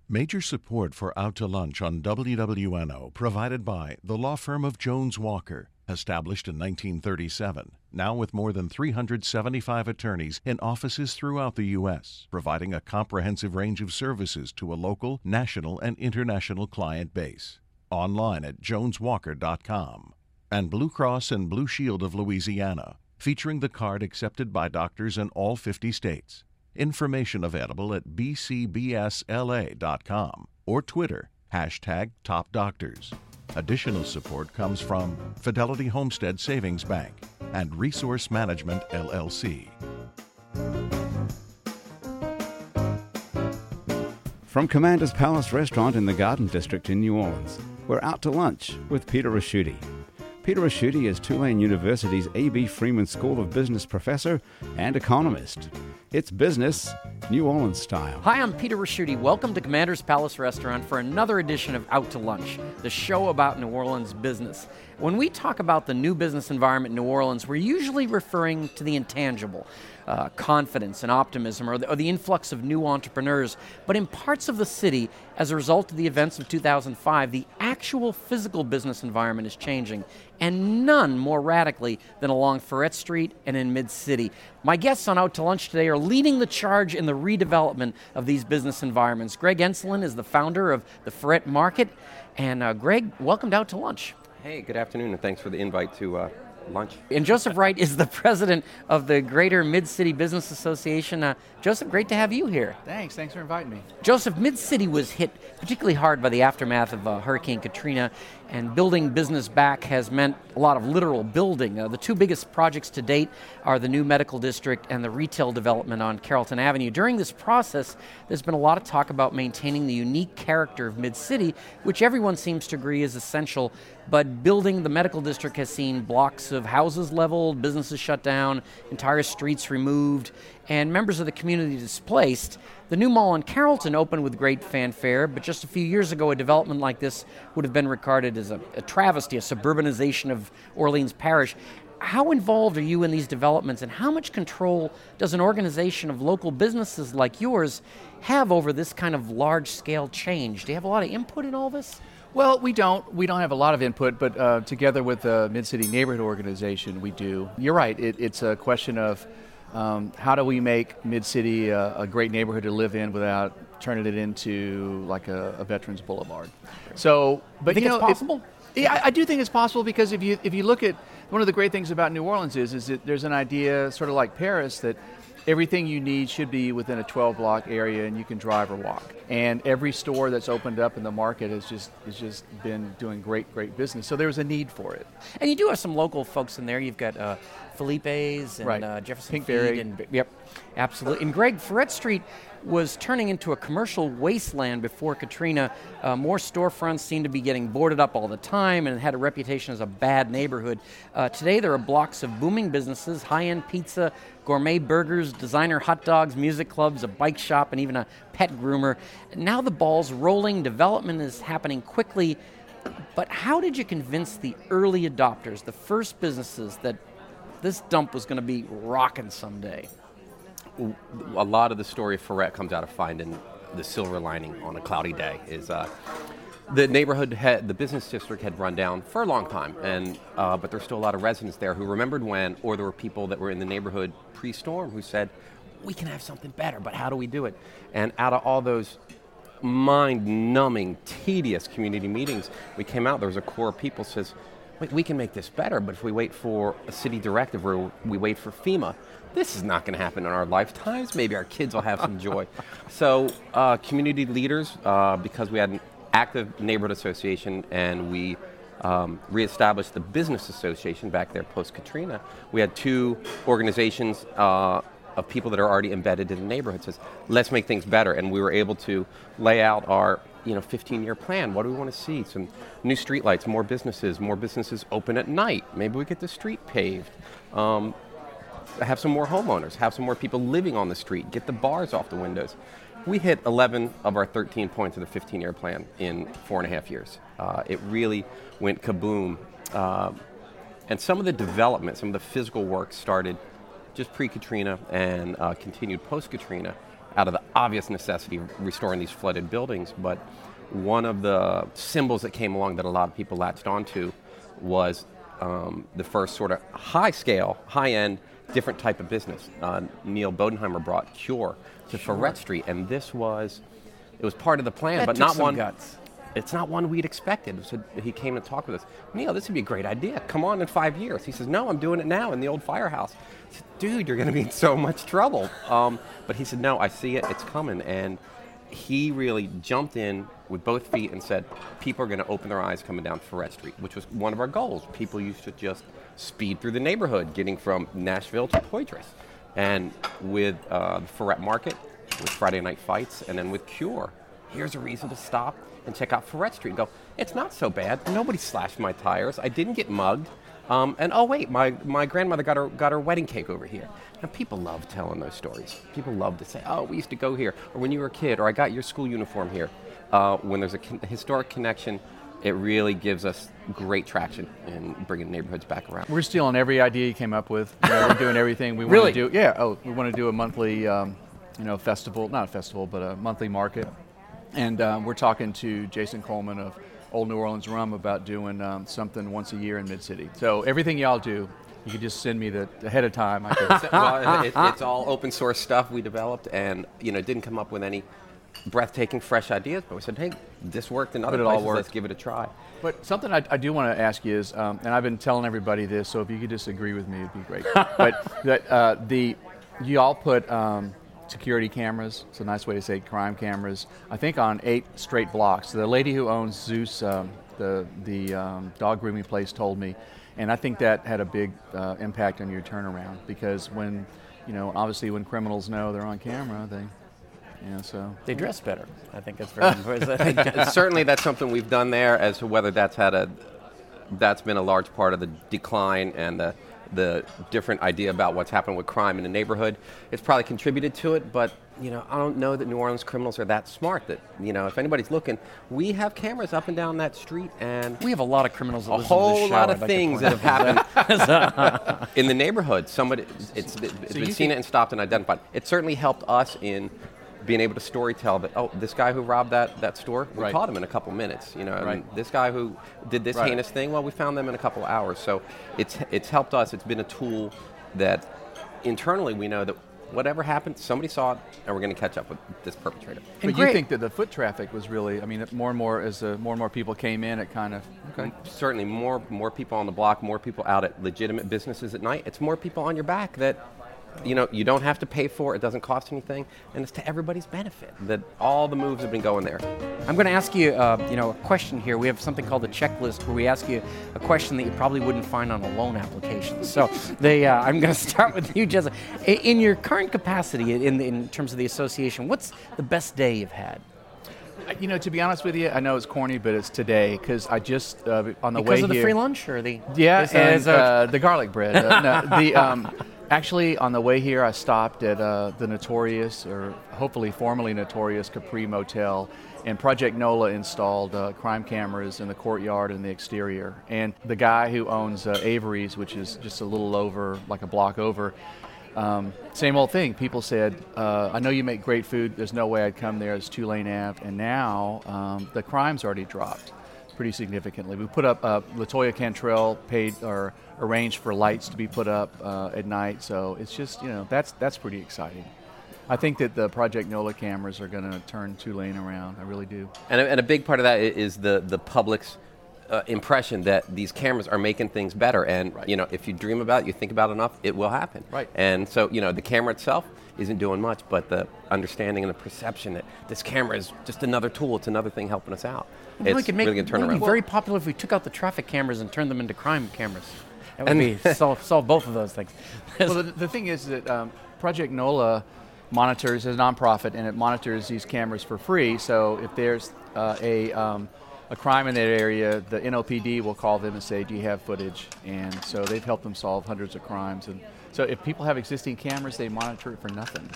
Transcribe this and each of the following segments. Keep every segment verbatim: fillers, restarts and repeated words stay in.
Major support for Out to Lunch on W W N O provided by the law firm of Jones Walker, established in nineteen thirty-seven, now with more than three hundred seventy-five attorneys in offices throughout the U S, providing a comprehensive range of services to a local, national, and international client base. Online at jones walker dot com. And Blue Cross and Blue Shield of Louisiana, featuring the card accepted by doctors in all fifty states. Information available at b c b s l a dot com or Twitter, hashtag Top Doctors. Additional support comes from Fidelity Homestead Savings Bank and Resource Management, L L C. From Commander's Palace Restaurant in the Garden District in New Orleans, we're out to lunch with Peter Ricchiuti. Peter Ricchiuti is Tulane University's A B Freeman School of Business professor and economist. It's business, New Orleans style. Hi, I'm Peter Ricchiuti. Welcome to Commander's Palace Restaurant for another edition of Out to Lunch, the show about New Orleans business. When we talk about the new business environment in New Orleans, we're usually referring to the intangible, uh, confidence and optimism, or the, or the influx of new entrepreneurs. But in parts of the city, as a result of the events of two thousand five, the actual physical business environment is changing, and none more radically than along Freret Street and in Mid-City. My guests on Out to Lunch today are leading the charge in the redevelopment of these business environments. Greg Enslin is the founder of the Freret Market. And uh, Greg, welcome to Out to Lunch. Hey, good afternoon, and thanks for the invite to uh, lunch. And Joseph Wright is the president of the Greater Mid-City Business Association. Uh, Joseph, great to have you here. Thanks. Thanks for inviting me. Joseph, Mid-City was hit particularly hard by the aftermath of uh, Hurricane Katrina, and building business back has meant a lot of literal building. Uh, the two biggest projects to date are the new medical district and the retail development on Carrollton Avenue. During this process, there's been a lot of talk about maintaining the unique character of Mid-City, which everyone seems to agree is essential. But building the medical district has seen blocks of houses leveled, businesses shut down, entire streets removed, and members of the community displaced. The new mall in Carrollton opened with great fanfare, but just a few years ago, a development like this would have been regarded as a, a travesty, a suburbanization of Orleans Parish. How involved are you in these developments, and how much control does an organization of local businesses like yours have over this kind of large-scale change? Do you have a lot of input in all this? Well, we don't. We don't have a lot of input, but uh, together with the Mid-City Neighborhood Organization, we do. You're right. It, it's a question of um, how do we make Mid-City a, a great neighborhood to live in without turning it into like a, a Veterans Boulevard. So, but you think you know, it's possible? It, yeah, I, I do think it's possible because if you if you look at one of the great things about New Orleans is is that there's an idea, sort of like Paris, that everything you need should be within a twelve block area, and you can drive or walk. And every store that's opened up in the market has just has just been doing great, great business. So there's a need for it. And you do have some local folks in there. You've got uh, Felipe's and right. uh, Jefferson Pinkberry. Feed and yep, absolutely. And Greg, Freret Street was turning into a commercial wasteland before Katrina. Uh, more storefronts seemed to be getting boarded up all the time, and it had a reputation as a bad neighborhood. Uh, today there are blocks of booming businesses, high-end pizza, gourmet burgers, designer hot dogs, music clubs, a bike shop, and even a pet groomer. Now the ball's rolling, development is happening quickly, but how did you convince the early adopters, the first businesses, that this dump was going to be rocking someday? A lot of the story of Freret comes out of finding the silver lining on a cloudy day. Is uh, the neighborhood had, the business district had run down for a long time, and uh, but there's still a lot of residents there who remembered when, or there were people that were in the neighborhood pre-storm who said, we can have something better, but how do we do it? And out of all those mind-numbing, tedious community meetings, we came out, there was a core of people says, wait, we can make this better, but if we wait for a city directive or we wait for FEMA, this is not going to happen in our lifetimes. Maybe our kids will have some joy. So uh, community leaders, uh, because we had an active neighborhood association and we um, reestablished the business association back there post-Katrina, we had two organizations uh, of people that are already embedded in the neighborhood. Says, let's make things better. And we were able to lay out our you know, fifteen-year plan. What do we want to see? Some new streetlights, more businesses, more businesses open at night. Maybe we get the street paved. Um, have some more homeowners, have some more people living on the street, get the bars off the windows. We hit eleven of our thirteen points of the fifteen-year plan in four and a half years. Uh, it really went kaboom. Uh, and some of the development, some of the physical work started just pre-Katrina and uh, continued post-Katrina out of the obvious necessity of restoring these flooded buildings, but one of the symbols that came along that a lot of people latched onto was um, the first sort of high-scale, high-end, different type of business. Uh, Neil Bodenheimer brought Cure to sure. Ferret Street, and this was, it was part of the plan, that but took not some one. guts. It's not one we'd expected. So he came to talk with us. Neil, this would be a great idea. Come on in five years. He says, no, I'm doing it now in the old firehouse. I said, dude, you're going to be in so much trouble. Um, but he said, no, I see it. It's coming. And he really jumped in with both feet and said, people are going to open their eyes coming down Ferret Street, which was one of our goals. People used to just speed through the neighborhood, getting from Nashville to Poitras. And with uh, the Ferret Market, with Friday Night Fights, and then with Cure, here's a reason to stop and check out Ferret Street and go, it's not so bad. Nobody slashed my tires. I didn't get mugged. Um, and oh wait, my, my grandmother got her got her wedding cake over here. And people love telling those stories. People love to say, oh, we used to go here, or when you were a kid, or I got your school uniform here. Uh, when there's a con- historic connection, it really gives us great traction in bringing neighborhoods back around. We're stealing every idea you came up with. You know, we're doing everything we really? want to do. Yeah. Oh, we want to do a monthly, um, you know, festival. Not a festival, but a monthly market. And um, we're talking to Jason Coleman of Old New Orleans Rum about doing um, something once a year in Mid-City. So everything y'all do, you could just send me the ahead of time. I could. Well, it, it's all open source stuff we developed, and you know, didn't come up with any breathtaking, fresh ideas. But we said, hey, this worked in other But it all places. worked. Let's give it a try. But something I, I do want to ask you is, um, and I've been telling everybody this, so if you could disagree with me, it'd be great. But that uh, the you all put. Um, security cameras, it's a nice way to say crime cameras, I think on eight straight blocks. The lady who owns Zeus, um, the the um, dog grooming place, told me, and I think that had a big uh, impact on your turnaround, because when, you know, obviously when criminals know they're on camera, they, you know, so. They dress better. I think that's very important. Certainly that's something we've done there. As to whether that's had a, that's been a large part of the decline and the the different idea about what's happened with crime in the neighborhood. It's probably contributed to it, but you know, I don't know that New Orleans criminals are that smart that, you know, if anybody's looking, we have cameras up and down that street, and we have a lot of criminals that a listen to this whole show, lot I'd of like to things point that out. have happened in the neighborhood. Somebody, it's, it's So been you seen think- it and stopped and identified. It certainly helped us in being able to story tell that, oh, this guy who robbed that, that store, we Right. caught him in a couple minutes. You know, and Right. this guy who did this Right. heinous thing, well, we found them in a couple of hours. So it's it's helped us. It's been a tool that internally we know that whatever happened, somebody saw it, and we're going to catch up with this perpetrator. And But you great. think that the foot traffic was really, I mean, more and more, as uh, more and more people came in, it kind of, okay. Certainly, more more people on the block, more people out at legitimate businesses at night. It's more people on your back that, you know, you don't have to pay for. It doesn't cost anything, and it's to everybody's benefit that all the moves have been going there. I'm going to ask you, uh, you know, a question here. We have something called a checklist where we ask you a question that you probably wouldn't find on a loan application. So, they, uh, I'm going to start with you, Jessica. In, in your current capacity, in in terms of the association, what's the best day you've had? You know, to be honest with you, I know it's corny, but it's today, because I just, uh, on the Because way of the here. free lunch or the Yeah, Is, uh, and is, uh, uh, the garlic bread. Uh, no, the um, actually on the way here, I stopped at uh, the notorious, or hopefully formerly notorious, Capri Motel, and Project NOLA installed uh, crime cameras in the courtyard and the exterior. And the guy who owns uh, Avery's, which is just a little over, like a block over. Um, same old thing. People said, uh, I know you make great food. There's no way I'd come there. It's Tulane Avenue. And now um, the crime's already dropped pretty significantly. We put up, uh, LaToya Cantrell paid or arranged for lights to be put up uh, at night. So it's just, you know, that's that's pretty exciting. I think that the Project NOLA cameras are going to turn Tulane around. I really do. And a, and a big part of that i- is the the public's uh, impression that these cameras are making things better. And Right. you know, if you dream about it, you think about it enough, it will happen. Right. And so, you know, the camera itself isn't doing much, but the understanding and the perception that this camera is just another tool. It's another thing helping us out. You know, It's we could make really going to turn it would around. be very popular if we took out the traffic cameras and turned them into crime cameras. That would And- be solve, solve both of those things. Well, the, the thing is that um, Project NOLA monitors as a nonprofit, and it monitors these cameras for free. So if there's uh, a um, a crime in that area, the N O P D will call them and say, "Do you have footage?" And so they've helped them solve hundreds of crimes. And so if people have existing cameras, they monitor it for nothing.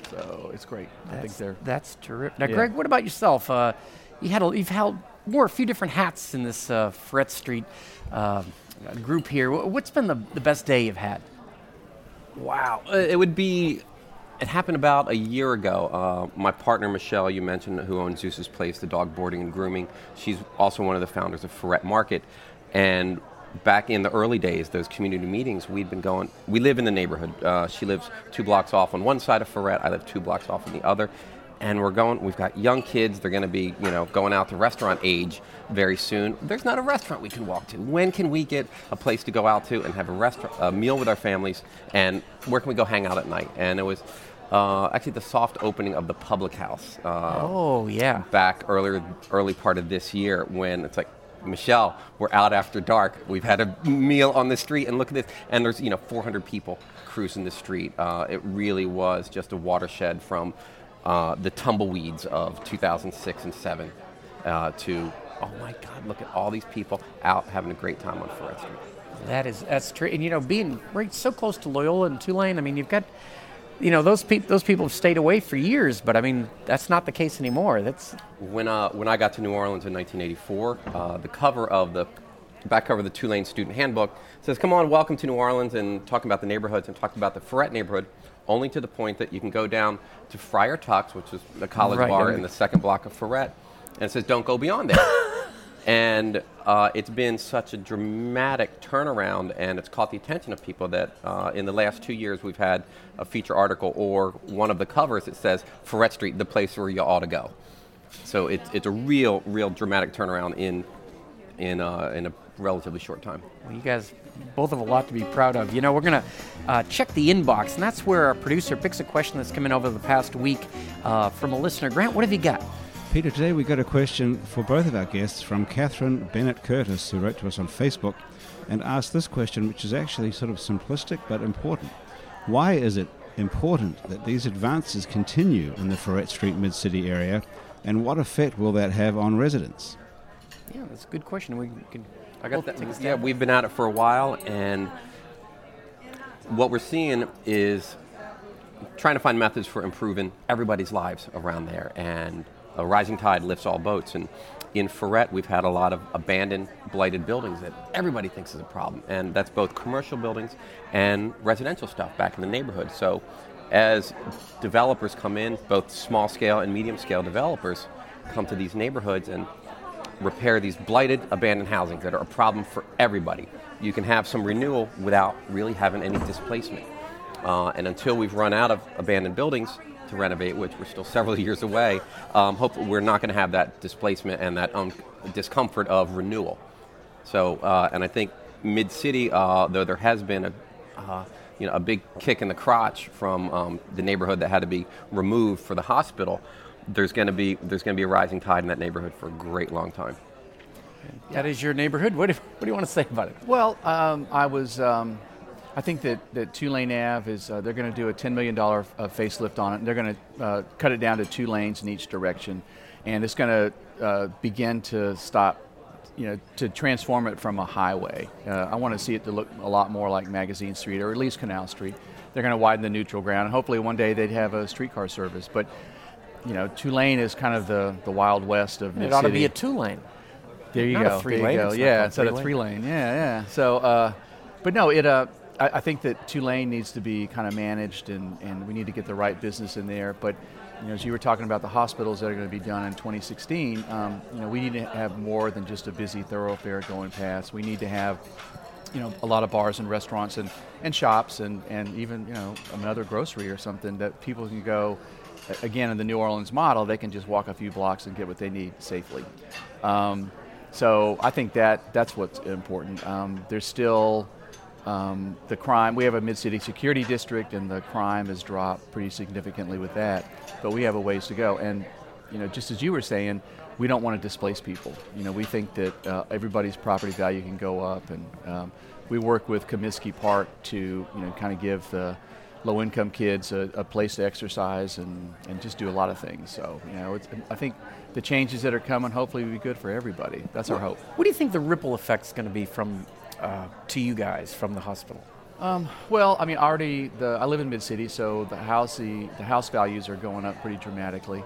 So it's great. I think That's, they're. that's terrific. Now, Yeah. Greg, what about yourself? Uh, you had a, you've held wore a few different hats in this uh, Ferret Street uh, group here. Wh- What's been the, the best day you've had? Wow. Uh, it would be It happened about a year ago. Uh, my partner, Michelle, you mentioned, who owns Zeus's Place, the dog boarding and grooming, she's also one of the founders of Ferret Market. And back in the early days, those community meetings, we'd been going, we live in the neighborhood. Uh, she lives two blocks off on one side of Ferret, I live two blocks off on the other. And we're going, we've got young kids, they're going to be, you know, going out to restaurant age very soon. There's not a restaurant we can walk to. When can we get a place to go out to and have a restaurant, a meal with our families, and where can we go hang out at night? And it was uh, actually the soft opening of the Public House. Uh, oh, yeah. Back earlier, early part of this year, when it's like, Michelle, we're out after dark. We've had a meal on the street, and look at this. And there's, you know, four hundred people cruising the street. Uh, it really was just a watershed from uh, the tumbleweeds of two thousand six and seven uh, to, oh my God, look at all these people out having a great time on Ferret Street. That is, that's true. And, you know, being right so close to Loyola and Tulane, I mean, you've got, you know, those people those people have stayed away for years, but I mean, that's not the case anymore. That's when uh, when I got to New Orleans in nineteen eighty-four, uh, the cover of the back cover of the Tulane Student Handbook says, "Come on, welcome to New Orleans," and talking about the neighborhoods and talking about the Ferret neighborhood, only to the point that you can go down to Friar Tuck's, which is the college right, bar yeah. in the second block of Ferret, and it says, "Don't go beyond there." And uh, it's been such a dramatic turnaround, and it's caught the attention of people that uh, in the last two years we've had a feature article or one of the covers that says Ferret Street, the place where you ought to go. So it's it's a real, real dramatic turnaround in in uh, in a relatively short time. Well, you guys both have a lot to be proud of. You know, we're going to uh, check the inbox, and that's where our producer picks a question that's come in over the past week uh, from a listener. Grant, what have you got? Peter, today we got a question for both of our guests from Catherine Bennett Curtis, who wrote to us on Facebook and asked this question, which is actually sort of simplistic but important. Why is it important that these advances continue in the Ferret Street Mid-City area, and what effect will that have on residents? Yeah, that's a good question. We can. I got that. Yeah, we've been at it for a while, and what we're seeing is trying to find methods for improving everybody's lives around there, and a rising tide lifts all boats. And in Ferret, we've had a lot of abandoned, blighted buildings that everybody thinks is a problem. And that's both commercial buildings and residential stuff back in the neighborhood. So as developers come in, both small scale and medium scale developers come to these neighborhoods and repair these blighted, abandoned housings that are a problem for everybody. You can have some renewal without really having any displacement. Uh, and until we've run out of abandoned buildings to renovate, which we're still several years away, um, hopefully we're not going to have that displacement and that um, discomfort of renewal. So, uh, and I think Mid-City, uh, though there has been a, uh, you know, a big kick in the crotch from um, the neighborhood that had to be removed for the hospital, there's going to be there's going to be a rising tide in that neighborhood for a great long time. That is your neighborhood. What do, what do you want to say about it? Well, um, I was. Um, I think that, that Tulane Ave is, uh, they're going to do a ten million dollars uh, facelift on it, and they're going to uh, cut it down to two lanes in each direction, and it's going to uh, begin to stop, you know, to transform it from a highway. Uh, I want to see it to look a lot more like Magazine Street, or at least Canal Street. They're going to widen the neutral ground, and hopefully one day they'd have a streetcar service. But, you know, Tulane is kind of the, the Wild West of Mid-City. It ought to be a two-lane. There you Not go. a three there you lane. go. Yeah, instead of three lane. Yeah, yeah. So, uh, but no, it. Uh, I, I think that Tulane needs to be kind of managed, and, and we need to get the right business in there. But, you know, as you were talking about the hospitals that are going to be done in twenty sixteen, um, you know, we need to have more than just a busy thoroughfare going past. We need to have, you know, a lot of bars and restaurants and, and shops and, and even, you know, another grocery or something that people can go. Again, in the New Orleans model, they can just walk a few blocks and get what they need safely. Um, so I think that that's what's important. Um, there's still um, the crime. We have a mid-city security district, and the crime has dropped pretty significantly with that. But we have a ways to go. And, you know, just as you were saying, we don't want to displace people. You know, we think that uh, everybody's property value can go up, and um, we work with Comiskey Park to, you know, kind of give the low-income kids a, a place to exercise and, and just do a lot of things. So, you know, it's, I think the changes that are coming hopefully will be good for everybody. That's our hope. What do you think the ripple effect's going to be from uh, to you guys from the hospital? Um, well, I mean, already the I live in Mid-City, so the house the, the house values are going up pretty dramatically,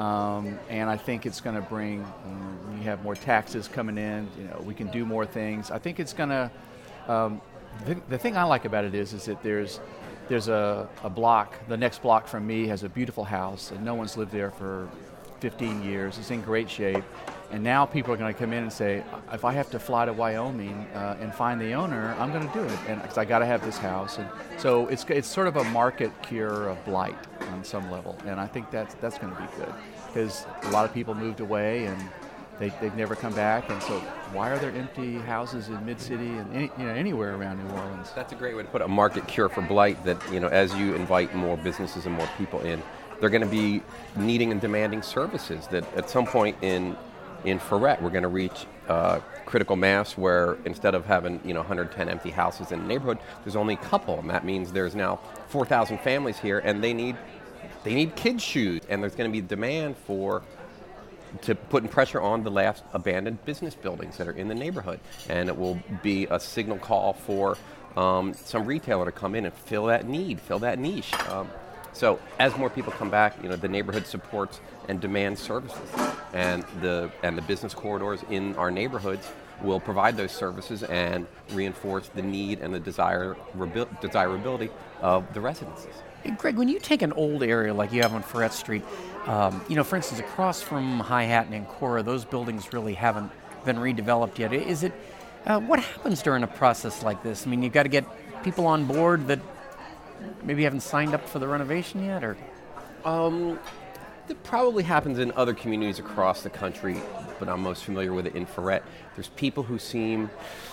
um, and I think it's going to bring. Um, we have more taxes coming in. You know, we can do more things. I think it's going to. Um, the, the thing I like about it is is that there's there's a, a block, the next block from me has a beautiful house, and no one's lived there for fifteen years. It's in great shape. And now people are going to come in and say, if I have to fly to Wyoming uh, and find the owner, I'm going to do it, and because I got to have this house. And so it's it's sort of a market cure of blight on some level, and I think that's that's going to be good, because a lot of people moved away and they they've never come back, and so why are there empty houses in Mid-City and any, you know anywhere around New Orleans? That's a great way to put it, a market cure for blight. That you know, as you invite more businesses and more people in, they're going to be needing and demanding services that at some point in In Freret, we're going to reach uh, critical mass where instead of having you know one hundred ten empty houses in the neighborhood, there's only a couple, and that means there's now four thousand families here, and they need they need kids' shoes, and there's going to be demand for to putting pressure on the last abandoned business buildings that are in the neighborhood, and it will be a signal call for um, some retailer to come in and fill that need, fill that niche. Um, So as more people come back, you know, the neighborhood supports and demands services, and the and the business corridors in our neighborhoods will provide those services and reinforce the need and the desire desirability of the residences. Hey, Greg, when you take an old area like you have on Freret Street, um, you know, for instance, across from Hi-Hat and Ancora, those buildings really haven't been redeveloped yet. Is it? Uh, what happens during a process like this? I mean, you've got to get people on board that maybe haven't signed up for the renovation yet, or? Um, it probably happens in other communities across the country, but I'm most familiar with it in Freret. There's people who seem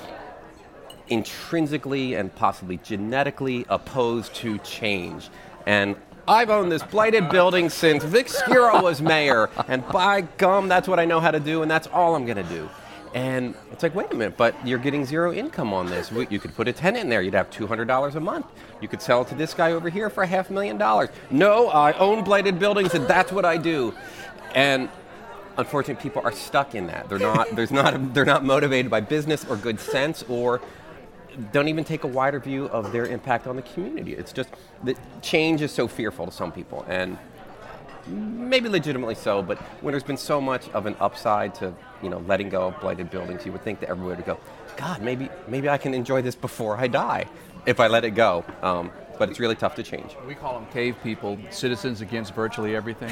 intrinsically and possibly genetically opposed to change. And I've owned this blighted building since Vic Skiro was mayor, and by gum, that's what I know how to do, and that's all I'm going to do. And it's like, wait a minute, but you're getting zero income on this. You could put a tenant in there. You'd have two hundred dollars a month. You could sell it to this guy over here for a half a million dollars. No, I own blighted buildings, and that's what I do. And unfortunately, people are stuck in that. They're not. There's not. A, they're not motivated by business or good sense, or don't even take a wider view of their impact on the community. It's just that change is so fearful to some people, and maybe legitimately so, but when there's been so much of an upside to, you know, letting go of blighted buildings, you would think that everybody would go, God, maybe maybe I can enjoy this before I die if I let it go. Um, but it's really tough to change. We call them cave people, citizens against virtually everything.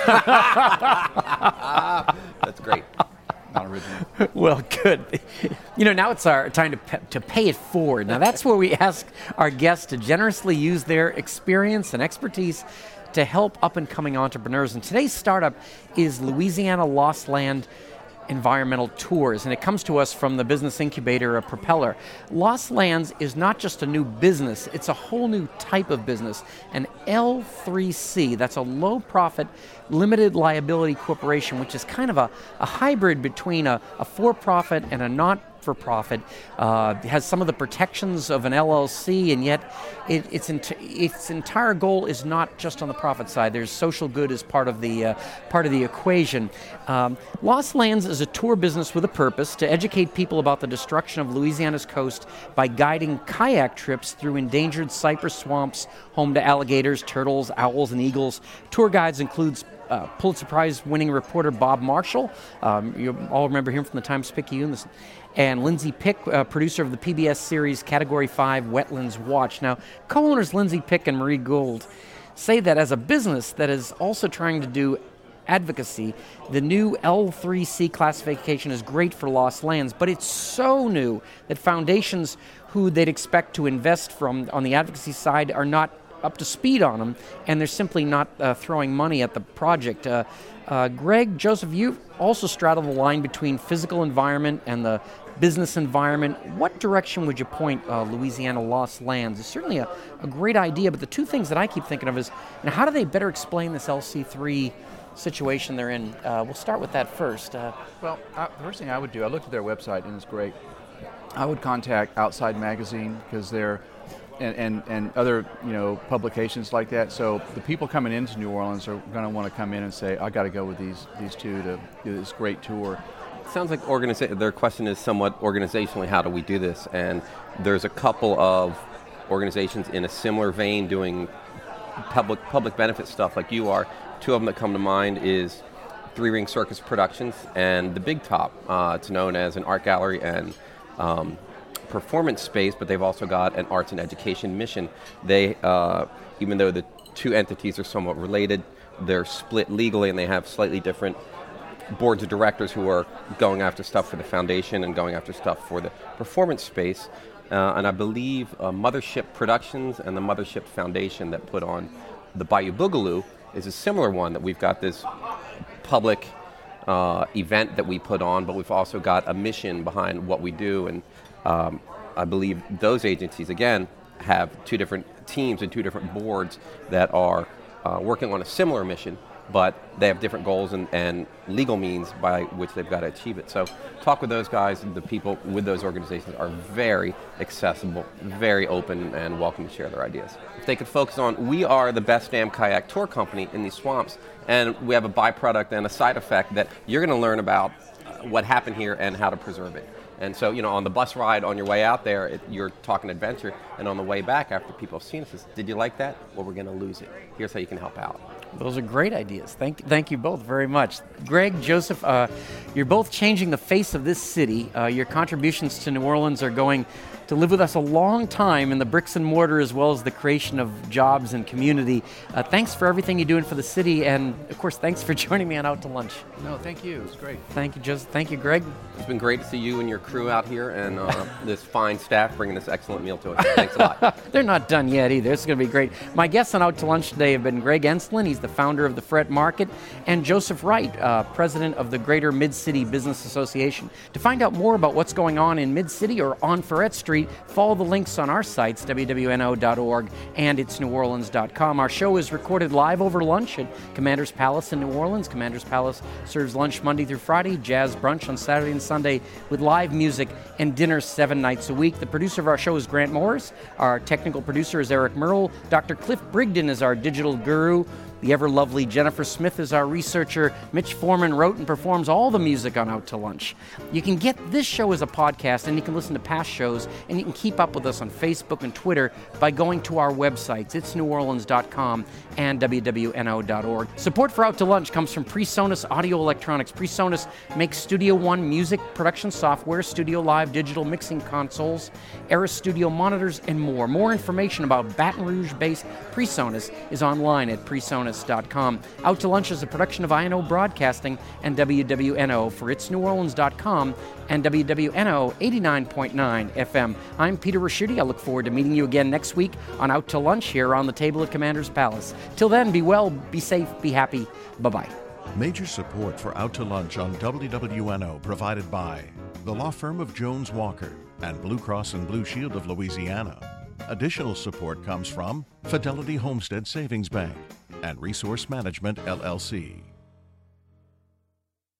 That's great. Not original. Well, good. You know, now it's our time to pe- to pay it forward. Now, that's where we ask our guests to generously use their experience and expertise to help up-and-coming entrepreneurs. And today's startup is Louisiana Lost Land Environmental Tours, and it comes to us from the business incubator of Propeller. Lost Lands is not just a new business, it's a whole new type of business, an L three C. That's a low-profit, limited liability corporation, which is kind of a, a hybrid between a, a for-profit and a not for-profit. Uh, has some of the protections of an L L C, and yet it, its ent- its entire goal is not just on the profit side. There's social good as part of the uh, part of the equation. Um, Lost Lands is a tour business with a purpose: to educate people about the destruction of Louisiana's coast by guiding kayak trips through endangered cypress swamps, home to alligators, turtles, owls, and eagles. Tour guides includes Uh, Pulitzer Prize-winning reporter Bob Marshall. Um, you all remember him from the Times-Picayune. This, and Lindsay Pick, uh, producer of the P B S series Category five Wetlands Watch. Now, co-owners Lindsay Pick and Marie Gould say that as a business that is also trying to do advocacy, the new L three C classification is great for lost lands, but it's so new that foundations who they'd expect to invest from on the advocacy side are not up to speed on them, and they're simply not uh, throwing money at the project. Uh, uh, Greg, Joseph, you also straddle the line between physical environment and the business environment. What direction would you point uh, Louisiana Lost Lands? It's certainly a, a great idea, but the two things that I keep thinking of is, you know, how do they better explain this L C three situation they're in? Uh, we'll start with that first. Uh, well, I, the first thing I would do, I looked at their website, and it's great. I would contact Outside Magazine, because they're And, and, and other, you know, publications like that. So the people coming into New Orleans are going to want to come in and say, I got to go with these these two to do this great tour. Sounds like organiza- their question is somewhat organizationally, how do we do this? And there's a couple of organizations in a similar vein doing public public benefit stuff like you are. Two of them that come to mind is Three Ring Circus Productions and The Big Top. Uh, it's known as an art gallery and um, performance space, but they've also got an arts and education mission. They, uh, even though the two entities are somewhat related, they're split legally, and they have slightly different boards of directors who are going after stuff for the foundation and going after stuff for the performance space. Uh, and I believe uh, Mothership Productions and the Mothership Foundation that put on the Bayou Boogaloo is a similar one, that we've got this public uh, event that we put on, but we've also got a mission behind what we do. And um, I believe those agencies, again, have two different teams and two different boards that are uh, working on a similar mission, but they have different goals and, and legal means by which they've got to achieve it. So talk with those guys, and the people with those organizations are very accessible, very open, and welcome to share their ideas. If they could focus on, we are the best damn kayak tour company in these swamps, and we have a byproduct and a side effect that you're going to learn about what happened here and how to preserve it. And so, you know, on the bus ride on your way out there, it, you're talking adventure, and on the way back, after people have seen it, says, did you like that? Well, we're going to lose it. Here's how you can help out. Those are great ideas. Thank, thank you both very much. Greg, Joseph, uh, you're both changing the face of this city. Uh, your contributions to New Orleans are going to live with us a long time in the bricks and mortar, as well as the creation of jobs and community. Uh, thanks for everything you're doing for the city, and of course, thanks for joining me on Out to Lunch. No, thank you. It's great. Thank you, Joseph. Thank you, Greg. It's been great to see you and your crew out here, and uh, this fine staff bringing this excellent meal to us. Thanks a lot. They're not done yet either. It's going to be great. My guests on Out to Lunch today have been Greg Enslin. He's the founder of the Freret Market, and Joseph Wright, uh, president of the Greater Mid-City Business Association. To find out more about what's going on in Mid-City or on Freret Street, follow the links on our sites, W W N O dot org and its new orleans dot com. Our show is recorded live over lunch at Commander's Palace in New Orleans. Commander's Palace serves lunch Monday through Friday, jazz brunch on Saturday and Sunday with live music, and dinner seven nights a week. The producer of our show is Grant Morris. Our technical producer is Eric Merle. Doctor Cliff Brigden is our digital guru. The ever-lovely Jennifer Smith is our researcher. Mitch Foreman wrote and performs all the music on Out to Lunch. You can get this show as a podcast, and you can listen to past shows, and you can keep up with us on Facebook and Twitter by going to our websites, its new orleans dot com and W W N O dot org. Support for Out to Lunch comes from PreSonus Audio Electronics. PreSonus makes Studio One music production software, Studio Live digital mixing consoles, Era Studio monitors, and more. More information about Baton Rouge-based PreSonus is online at PreSonus dot com. Out to Lunch is a production of I N O Broadcasting and W W N O for its new orleans dot com and W W N O eighty-nine point nine F M. I'm Peter Raschuti. I look forward to meeting you again next week on Out to Lunch here on the table at Commander's Palace. Till then, be well, be safe, be happy. Bye-bye. Major support for Out to Lunch on W W N O provided by the law firm of Jones Walker and Blue Cross and Blue Shield of Louisiana. Additional support comes from Fidelity Homestead Savings Bank and Resource Management, L L C.